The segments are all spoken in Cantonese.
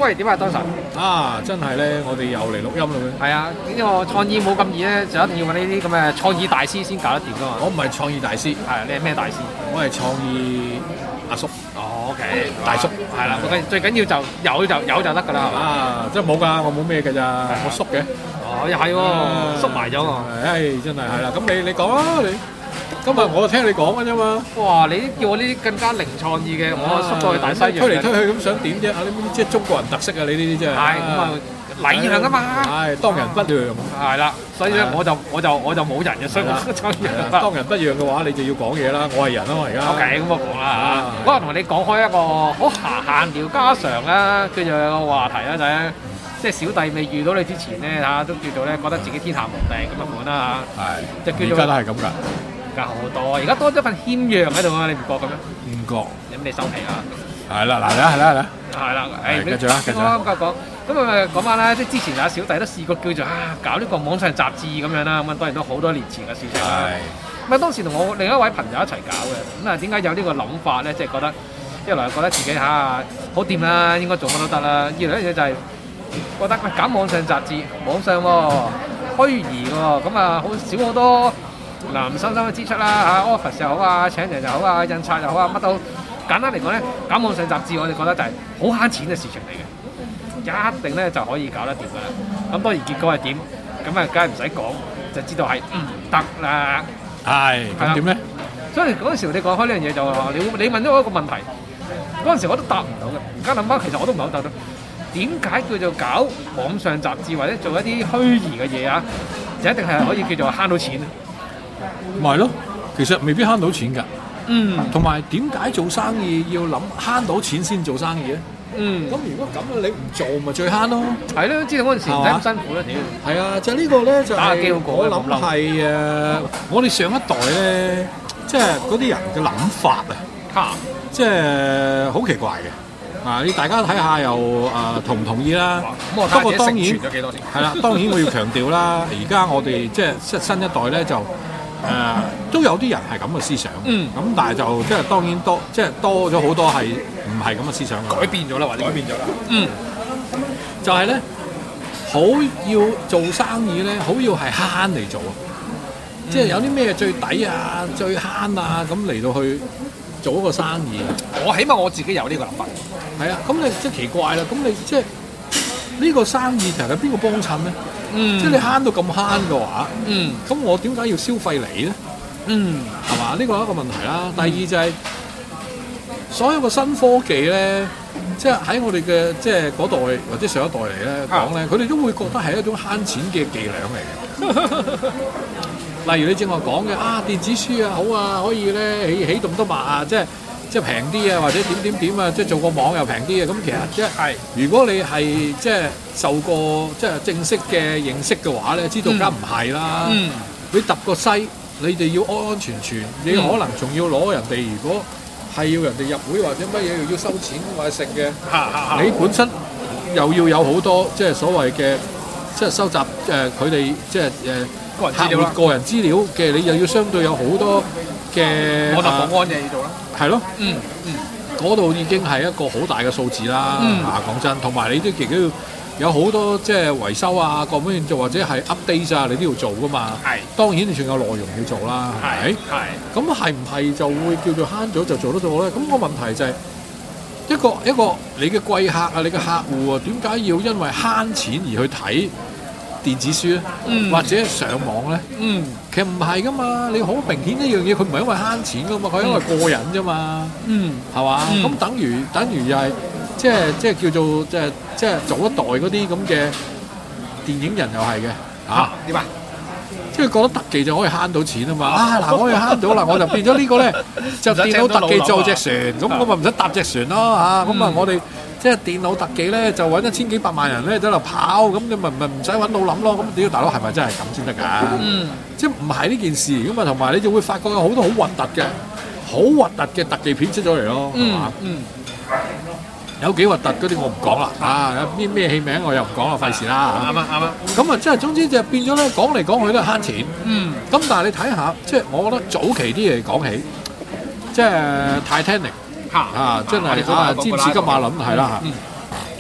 喂，點啊，當神？ 啊，真係咧，我哋又嚟錄音啦係啊，呢個創意冇咁易咧，就一定要揾呢啲咁嘅創意大師先搞得掂噶嘛。 我唔係創意大師， 係，你係咩大師？ 我係創意阿叔。 哦 ，OK， 大叔係啦，最緊要就有就得㗎啦，係嘛？ 啊，即係冇㗎，我冇咩㗎咋，我縮嘅。 哦，又係喎，縮埋咗喎。 真係係啦，咁你講啊你。今日我聽你講嘅啫嘛。 哇！你叫我呢啲更加零創意嘅，我縮到去大西洋。 推嚟推去咁想點啫？啊，呢啲即係中國人特色啊！你呢啲真係。 係咁啊，禮讓啊嘛。 係當仁不讓。係啦，所以咧我就冇人嘅，所以我創意。 當仁不讓嘅話，你就要講嘢啦。我係人啊嘛，而家。 OK，咁我講啦嚇。嗰日同你講開一個好閒聊家常啦，跟住有個話題啦就係。即係小弟未遇到你之前咧嚇，都叫做咧覺得自己天下無敵咁嘅款啦嚇。係。就叫做。而家都係咁㗎。而家好多，而家多咗份謙讓喺度啊！你唔覺嘅咩？唔覺。咁你收皮啦。係啦，嗱啦。係啦，誒，繼續啦，繼續。咁啊講翻啦，即係之前啊小弟都試過叫做搞呢個網上雜誌咁樣啦，咁啊當然都好多年前嘅事情啦。係。咁啊當時同我另一位朋友一齊搞嘅，咁啊點解有呢個諗法咧？即係覺得一來覺得自己好掂啦，應該做乜都得啦；二來一嘢就係。覺得搞網上雜誌，網上喎虛擬喎，咁啊好多男生嘅支出啦嚇 ，office 又好啊，請人又好啊，印刷又好啊，乜都簡單嚟講咧，搞網上雜誌我哋覺得就係好慳錢嘅事情嚟嘅，一定咧就可以搞得掂噶啦。咁當然結果係點？咁啊梗係唔使講，就知道係唔得啦。係咁點咧？所以嗰陣時你講開呢樣嘢就話你問咗我一個問題，嗰陣時我都答唔到嘅。而家諗翻其實我都唔係好答到。點解叫做搞網上雜誌或者做一啲虛擬嘅嘢啊？就一定係可以叫做慳到錢？ 唔係咯，其實未必慳到錢㗎。同埋點解做生意要諗慳到錢先做生意咧？咁如果咁啊，你唔做咪最慳咯？係咯，知道嗰陣時唔使咁辛苦啦，屌！係啊，就呢個咧就係我諗係我哋上一代咧，即係嗰啲人嘅諗法啊，即係好奇怪嘅。你大家睇下又同唔同意啦？不過當然係啦，當然我要強調啦。而家我哋即係新一代咧，就都有啲人係咁嘅思想。咁但係就即係當然多咗好多係唔係咁嘅思想嘅。改變咗啦，或者改變咗啦。就係咧，好要做生意咧，好要係慳嚟做啊！即係有啲咩最抵啊、最慳啊咁嚟到去做一個生意。我起碼我自己有呢個諗法。係啊，咁你即係奇怪啦！咁你即係呢個生意其實係邊個幫襯咧？即係你慳到咁慳嘅話，咁我點解要消費你咧？係嘛？呢個係一個問題啦。第二就係所有嘅新科技咧，即係喺我哋嘅即係嗰代或者上一代嚟咧講咧，佢哋都會覺得係一種慳錢嘅伎倆嚟嘅。例如你正話講嘅電子書啊，好啊，可以咧起動得慢啊，即係平啲啊，或者點啊，即係做個網又平啲啊。咁其實即係如果你係即係受過即係正式嘅認識嘅話咧，知道梗唔係啦。你揼個西，你哋要安安全全，你可能仲要攞人哋，如果係要人哋入會或者乜嘢要收錢或者食嘅，你本身又要有好多即係所謂嘅即係收集佢哋即係個人資料嘅，你又要相對有好多嘅網絡保安嘅要做啦。係咯，嗰度已經係一個好大嘅數字啦。講真，同埋你都亦都要有好多即係維修啊，各方面做或者係 update 啊，你都要做噶嘛。係，當然你仲有內容要做啦，係咪？係。咁係唔係就會叫做慳咗就做得到咧？咁個問題就係一個你嘅貴客啊，你嘅客戶啊，點解要因為慳錢而去睇電子書咧，或者上網咧，其實唔係噶嘛，你好明顯一樣嘢，佢唔係因為慳錢噶嘛，佢係因為過癮啫嘛，係嘛？咁等於又係即係叫做即係早一代嗰啲咁嘅電影人又係嘅點啊？即係覺得特技就可以慳到錢啊嘛！嗱，我可以慳到啦，我就變咗呢個咧，就電腦特技做隻船，咁我咪唔使搭隻船咯嚇，咁啊我哋。即係電腦特技咧，就揾1000幾百萬人咧喺度跑，咁你咪唔使揾腦諗咯。咁屌大佬係咪真係咁先得㗎？即係唔係呢件事咁啊？同埋你就會發覺有好多好核突嘅特技片出咗嚟咯，係嘛？有幾核突嗰啲我唔講啦，有啲咩戲名我又唔講啦，費事啦。啱啊。咁啊，即係總之就變咗咧，講嚟講去都係慳錢。咁但係你睇下，即係我覺得早期啲嘢講起，即係 Titanic。真係詹士金馬倫係啦嚇，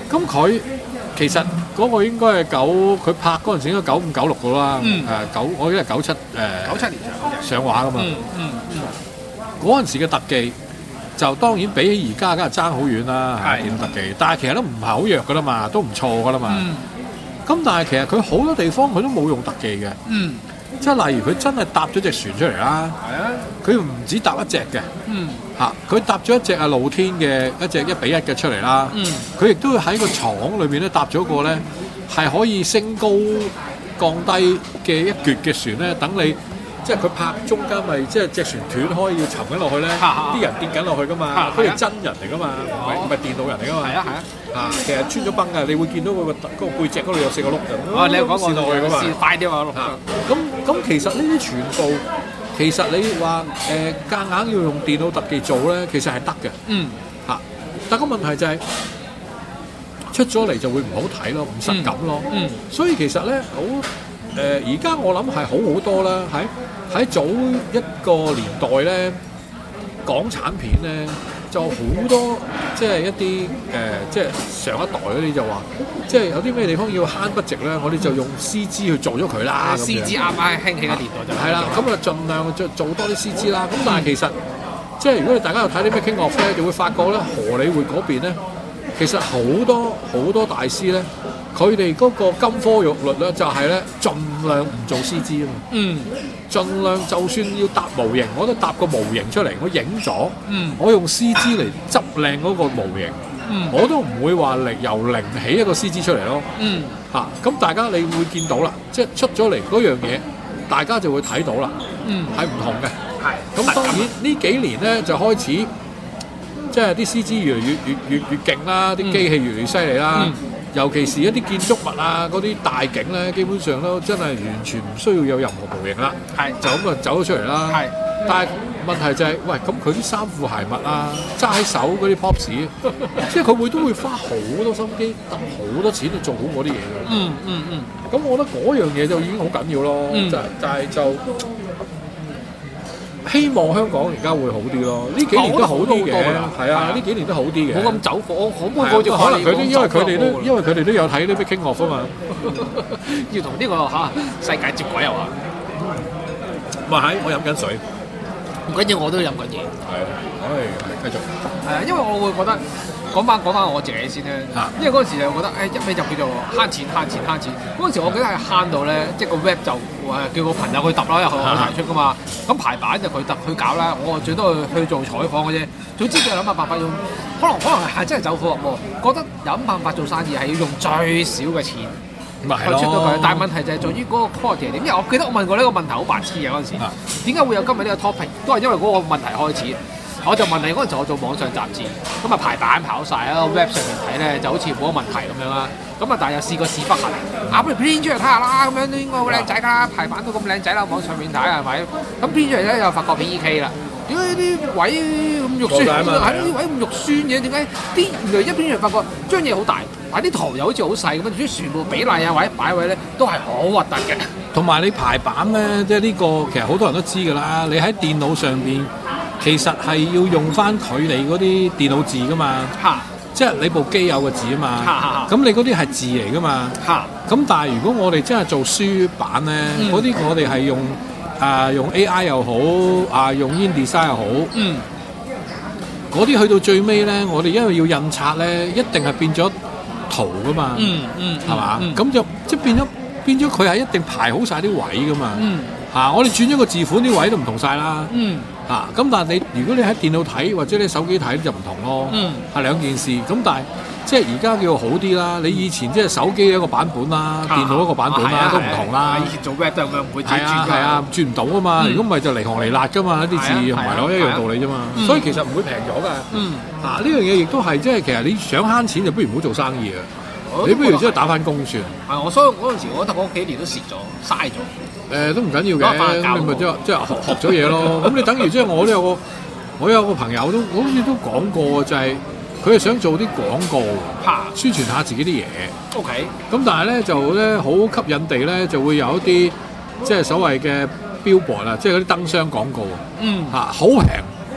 咁佢其實嗰個應該係佢拍嗰陣時應該95、96噶啦，我記得係97 年上畫噶嘛。嗰陣時嘅特技就當然比起而家梗係爭好遠啦，電腦特技，但係其實都唔係好弱噶啦嘛，都唔錯噶啦嘛。咁但係其實佢好多地方佢都冇用特技嘅，即係例如佢真係搭咗隻船出嚟啦，佢唔止搭一隻嘅，佢搭咗一隻露天嘅一隻1比1嘅出嚟啦，佢亦都會喺個廠裏邊咧搭咗個咧係可以升高降低嘅一橛嘅船咧，等你。即係佢拍中間咪即係隻船斷開要沉緊落去咧，啲人跌緊落去噶嘛，佢係真人嚟噶嘛，唔係電腦人嚟噶嘛。其實穿咗崩㗎，你會見到佢個背脊嗰度有4個碌㗎。你有講過落去㗎嘛？快啲話碌。咁其實呢啲全部，其實你話夾硬要用電腦特技做咧，其實係得嘅。但個問題就係出咗嚟就會唔好睇咯，唔實感咯。所以其實咧好。而家我諗係好多啦，喺早一個年代咧，港產片咧就好多即係一啲即係上一代嗰啲就話，即係有啲咩地方要慳budget咧，我哋就用 CG 去做咗佢啦。CG 啱啱興起嘅年代就係啦，咁啊盡量做多啲 CG 啦。咁但係其實即係如果你大家有睇啲咩 Making of 咧，就會發覺咧荷里活嗰邊咧，其實好多大師咧。佢哋嗰個金科玉律咧，就係咧盡量唔做 CG 啊嘛，盡量就算要搭模型，我都搭個模型出嚟，我影咗，我用 CG 嚟執靚嗰個模型，我都唔會話由零起一個 CG 出嚟咯，咁大家你會見到啦，即係出咗嚟嗰樣嘢，大家就會睇到啦，係唔同嘅，咁當然呢幾年咧就開始，即係啲 CG 越嚟越勁啦，啲機器越嚟越犀利啦。尤其是一啲建築物啊，嗰啲大景咧，基本上都真係完全唔需要有任何模型啦，就咁走咗出嚟啦。但係問題就係，喂，咁佢啲衫褲鞋襪啊，揸喺手嗰啲 props，即係佢都會花好多心機，揼好多錢去做好嗰啲嘢嘅。咁我覺得嗰樣嘢就已經好緊要咯。就希望香港而家會好啲咯，呢幾年都好啲嘅，係啊，呢幾年都好啲嘅。冇咁走火，可能因為佢哋都有睇呢啲 Making of 啊嘛，要同呢個世界接軌啊嘛。唔係，我飲緊水，唔緊要，我都飲緊嘢。係，繼續。因為我會覺得講翻我自己先咧，因為嗰陣時就覺得一味就叫做慳錢。嗰陣時我記得係慳到咧，即係個 web 就叫個朋友去揼啦，又我提出噶嘛。咁排版就佢揼去搞啦，我最多去做採訪嘅啫。總之就諗下辦法用，可能係真係走火入魔，覺得諗辦法做生意係要用最少嘅錢去出到佢。但係問題就係在於嗰個 quality 係點。因為我記得我問過呢個問題好白痴嘅嗰陣時，點解會有今日呢個 topic？ 都係因為嗰個問題開始。我就問你嗰陣時，我做網上雜誌，咁啊排版跑晒啦 ，web 上面睇咧就好似冇乜問題咁樣啦。咁啊，但係又試過試不行，不如編出嚟睇下啦，咁樣都應該好靚仔㗎啦，排版都咁靚仔啦，網上面睇係咪？咁編出嚟咧又發覺俾 EK 啦，點解啲位咁肉酸？係啲位咁肉酸嘅，點解啲原來一編出嚟發覺張嘢好大，但係啲圖又好似好細咁樣，啲全部比例啊或者擺位咧都係好核突嘅。同埋你排版咧，即係呢個其實好多人都知㗎啦，你喺電腦上邊。其實係要用翻佢哋嗰啲電腦字噶嘛，即係你部機有個字啊嘛，咁你嗰啲係字嚟噶嘛，咁但係如果我哋真係做書版咧，嗰啲我哋係用 AI 又好，用 InDesign 又好，嗰啲去到最尾咧，我哋因為要印刷咧，一定係變咗圖噶嘛，係嘛？咁就即係變咗佢係一定排好晒啲位噶嘛，我哋轉咗個字款啲位都唔同晒啦。咁但係如果你喺電腦睇或者你手機睇就唔同咯，係兩件事。咁但係即係而家叫好啲啦。你以前即係手機一個版本啦，電腦一個版本啦，都唔同啦。以前做 web 都咁樣唔會轉㗎。係啊，轉唔到啊嘛。如果唔係就離行離辣㗎嘛，啲字同埋攞一樣道理啫嘛。所以其實唔會平咗㗎。呢樣嘢亦都係即係其實你想慳錢就不如唔好做生意啊。你不如即係打翻工算。所以嗰陣時我覺得嗰幾年都蝕咗，嘥咗。都唔緊要嘅，你咪即係學咗嘢咯。咁你等於即係我有個朋友都好似都講過，就係佢係想做啲廣告，宣傳下自己啲嘢。OK。咁但係咧就咧好吸引地咧就會有一啲即係所謂嘅 billboard 啊，即係嗰啲燈箱廣告。好平，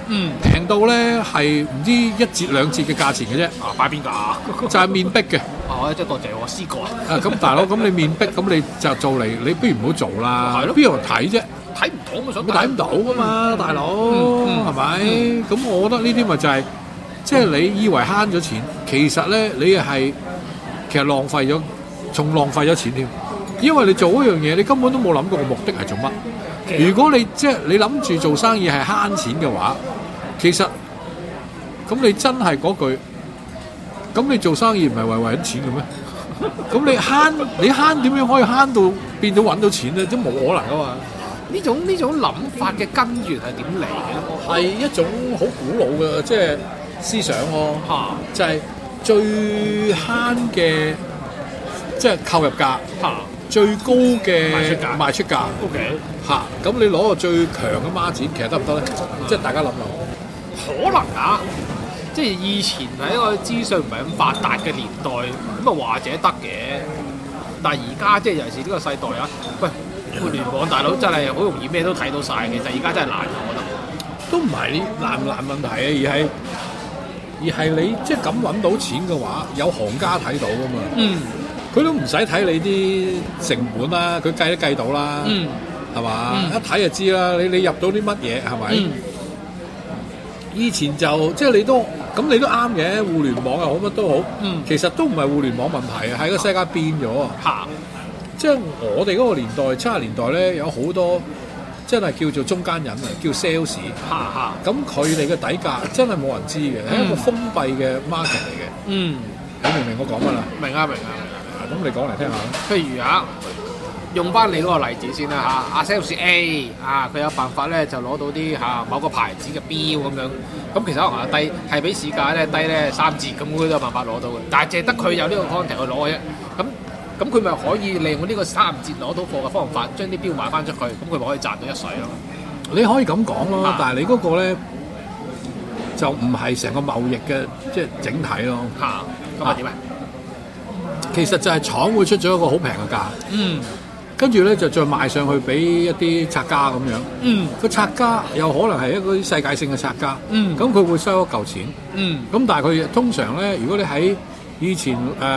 平到咧係唔知1折2折嘅價錢嘅啫。 擺邊㗎？ 就係面壁嘅。 真係多謝我試過啊！ 咁大佬，咁你面壁，咁你就做嚟，你不如唔好做啦。係咯，邊有人睇啫？ 睇唔到嘛，想睇唔到噶嘛，大佬係咪？咁我覺得呢啲咪就係，即係你以為慳咗錢，其實咧你係其實浪費咗，仲浪費咗錢添。因為你做嗰樣嘢，你根本都冇諗過個目的係做乜。如果你即係你諗住做生意係慳錢嘅話，其實咁你真係嗰句，咁你做生意唔係為緊錢嘅咩？咁你慳點樣可以慳到變到揾到錢咧？都冇可能噶嘛！ 呢種諗法嘅根源係點嚟嘅？ 係一種好古老嘅即係思想咯，就係最慳嘅即係購入價，最高嘅賣出價。 OK， 咁你攞個最強嘅孖展，其實得唔得咧？即係大家諗諗， 可能啊！即係以前喺一個資訊唔係咁發達嘅年代，咁或者得嘅。但係而家即係尤其是呢個世代啊，喂，互聯網大佬真係好容易咩都睇到晒。其實而家真係難，我覺得。 都唔係難唔難問題啊，而係你即係咁揾到錢嘅話，有行家睇到噶嘛。佢都唔使睇你啲成本啦，佢計都計到啦，係嘛？一睇就知啦。你入到啲乜嘢係咪？以前就即係你都啱嘅，互聯網又好乜都好，其實都唔係互聯網問題，係個世界變咗啊！即係我哋嗰個年代70年代咧，有好多真係叫做中間人啊，叫 sales。咁佢哋嘅底價真係冇人知嘅，係一個封閉嘅 market 嚟嘅。你明唔明我講乜啦？ 明啊！ 咁你講嚟聽下。 譬如用翻你嗰個例子先啦阿 sales A 佢有辦法咧就攞到啲某個牌子嘅錶咁樣，咁其實可能低係比市價咧低咧3折，咁佢都有辦法攞到嘅。但係淨係得佢有呢個 contact 去攞嘅啫。咁佢咪可以利用呢個3折攞到貨嘅方法，將啲錶賣翻出去，咁佢咪可以賺到一水咯。 你可以咁講咯，但係你嗰個咧就唔係成個貿易嘅即係整體咯。 咁係點啊？ 其實就係廠會出咗一個好平嘅價。跟住咧就再賣上去俾一啲拆家咁樣，個拆家有可能係一個世界性嘅拆家，咁佢會收一嚿錢，咁但係佢通常咧，如果你喺以前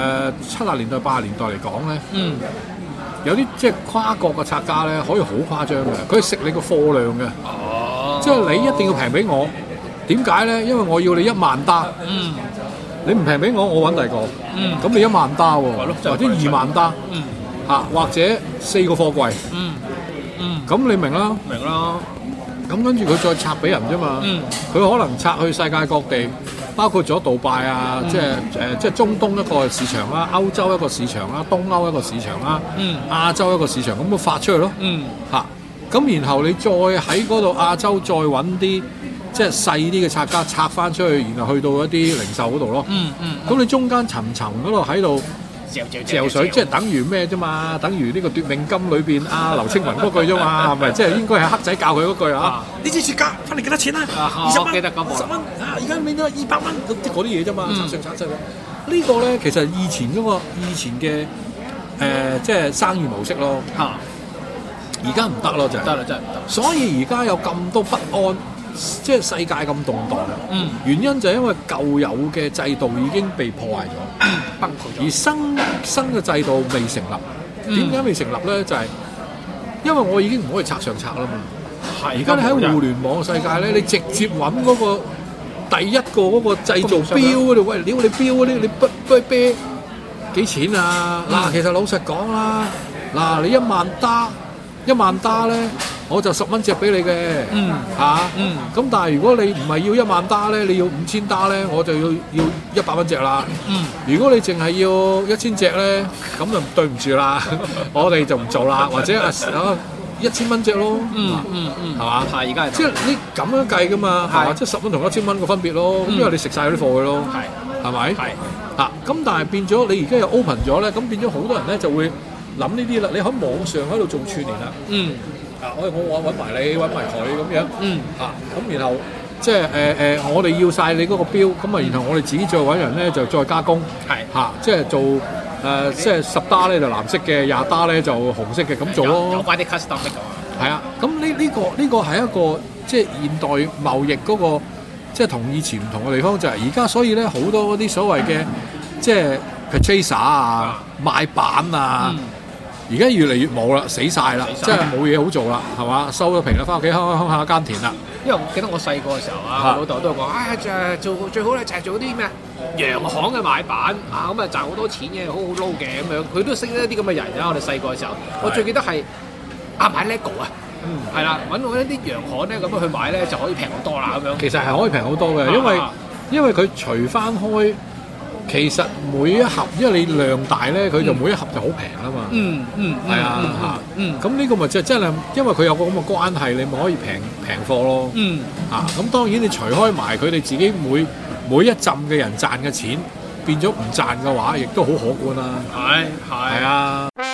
70年代80年代嚟講咧，有啲即係跨國嘅拆家咧，可以好誇張嘅，佢食你個貨量嘅，即係你一定要平俾我，點解咧？因為我要你1萬單，你唔平俾我，我揾第二個，咁你1萬單喎，或者2萬單。或者4個貨櫃，咁你明啦？ 明啦。 咁跟住佢再拆俾人啫嘛，佢可能拆去世界各地，包括咗杜拜啊，即係中東一個市場啦，歐洲一個市場啦，東歐一個市場啦，亞洲一個市場，咁佢發出去咯。咁然後你再喺嗰度亞洲再揾啲即係細啲嘅拆家拆翻出去，然後去到一啲零售嗰度咯。咁你中間層嗰度喺度嚼水，即係等於咩啫嘛？等於呢個奪命金裏邊劉青雲嗰句啫嘛，係咪？即係應該係黑仔教佢嗰句啊！呢支雪茄翻嚟幾多錢啊？20蚊，10蚊而家變咗200蚊，即係嗰啲嘢啫嘛，拆上拆出呢個咧，其實以前嘅即係生意模式咯。而家唔得咯，就係得啦，真係唔得。所以而家有咁多不安。即係世界咁動盪，原因就係因為舊有嘅制度已經被破壞咗，崩潰咗，而新嘅制度未成立。點解未成立咧？就係因為我已經唔可以拆上拆啦嘛。而家你喺互聯網世界咧，你直接揾嗰個第一個嗰個製造錶嗰度，喂，撩你錶嗰啲，你不啤幾錢啊？嗱，其實老實講啦，嗱，你1萬打咧，我就10蚊隻俾你嘅，咁但係如果你唔係要1萬打咧，你要5000打咧，我就要100蚊隻啦。如果你淨係要1000隻咧，咁就對唔住啦，我哋就唔做啦，或者1000蚊隻咯，係嘛？ 係而家即係你咁樣計噶嘛，係嘛？即係10蚊同1000蚊個分別咯，咁因為你食晒嗰啲貨嘅咯，係咪？咁但係變咗你而家又 open 咗咧，咁變咗好多人咧就會諗呢啲啦，你喺網上喺度做串聯啦，我揾埋你，揾埋佢咁樣，咁然後即係我哋要晒你嗰個標，咁然後我哋自己再揾人咧就再加工，即係做即係10打咧就藍色嘅，20打咧就紅色嘅咁做咯， 有翻啲 custom 嘅。 係啊，咁呢個係一個即係現代貿易嗰個即係同以前唔同嘅地方就係而家，所以咧好多嗰啲所謂嘅即係 purchaser 啊、賣板啊。而家越嚟越冇啦，死晒啦，即係冇嘢好做啦，係嘛？收咗皮啦，翻屋企鄉下耕田啦。 因為我記得我細個嘅時候啊，我老豆都講，做最好咧就係做啲咩洋行嘅買板啊，咁啊賺好多錢嘅，好好撈嘅咁樣。佢都識得啲咁嘅人啊！我哋細個嘅時候，我最記得係買 LEGO 啊，係啦，揾到一啲洋行咧咁樣去買咧就可以平好多啦咁樣。 其實係可以平好多嘅，因為佢除翻開。其實每一盒，因為你量大咧，佢就每一盒就好平啦嘛。係啊，咁呢個咪真係，因為佢有個咁嘅關係，你咪可以平貨咯。咁當然你除開埋佢哋自己每一陣嘅人賺嘅錢，變咗唔賺嘅話，亦都好可觀啦。係啊。